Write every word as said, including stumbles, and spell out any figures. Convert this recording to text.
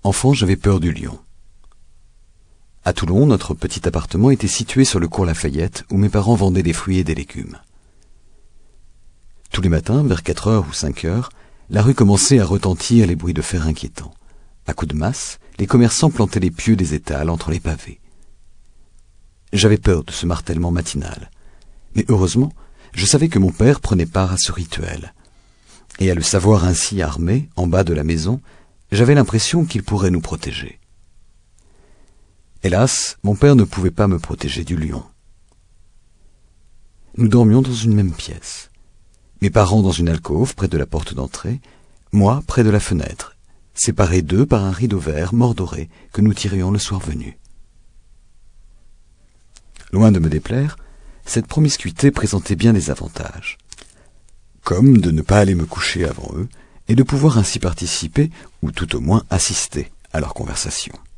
Enfant, j'avais peur du lion. À Toulon, notre petit appartement était situé sur le cours Lafayette, où mes parents vendaient des fruits et des légumes. Tous les matins, vers quatre heures ou cinq heures, la rue commençait à retentir les bruits de fer inquiétants. À coups de masse, les commerçants plantaient les pieux des étals entre les pavés. J'avais peur de ce martèlement matinal. Mais heureusement, je savais que mon père prenait part à ce rituel. Et à le savoir ainsi armé, en bas de la maison, j'avais l'impression qu'il pourrait nous protéger. Hélas, mon père ne pouvait pas me protéger du lion. Nous dormions dans une même pièce. Mes parents dans une alcôve près de la porte d'entrée, moi près de la fenêtre, séparés d'eux par un rideau vert mordoré que nous tirions le soir venu. Loin de me déplaire, cette promiscuité présentait bien des avantages, comme de ne pas aller me coucher avant eux et de pouvoir ainsi participer, ou tout au moins assister, à leur conversation.